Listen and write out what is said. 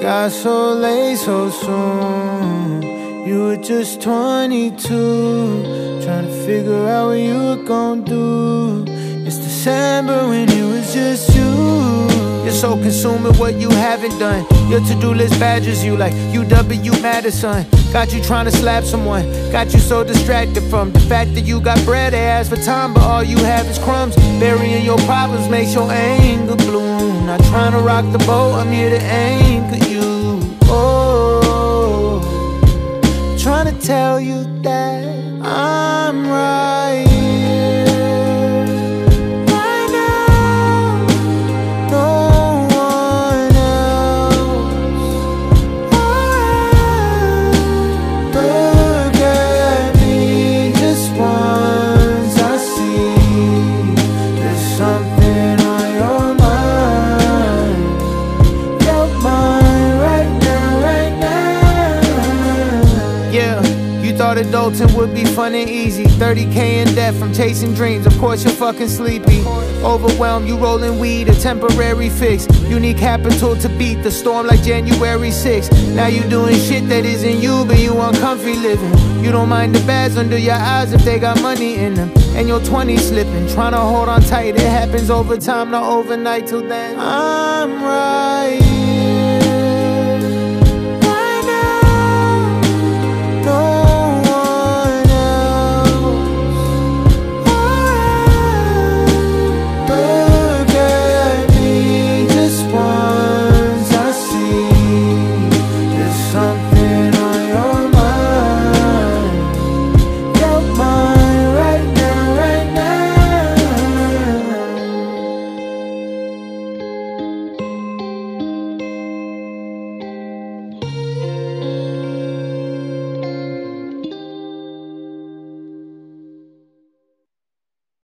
got so late so soon. You were just 22, trying to figure out what you were gonna do. It's December when it was just you. You're so consumed with what you haven't done. Your to-do list badgers you like UW Madison. Got you trying to slap someone, got you so distracted from the fact that you got bread. They ask for time, but all you have is crumbs. Burying your problems makes your anger bloom. Not trying to rock the boat, I'm here to anchor you. Oh, trying to tell you that I'm right here, right now, no one else. Look at me just once, I see there's something on your mind. Your mind right now, right now. Yeah, you thought adulting would be fun and easy. 30K in debt from chasing dreams. Of course you're fucking sleepy. Overwhelmed, you rolling weed, a temporary fix. You need capital to beat the storm like January 6th. Now you doing shit that isn't you, but you want comfy living. You don't mind the bags under your eyes if they got money in them. And your 20s slipping, trying to hold on tight. It happens over time, not overnight. Till then, I'm right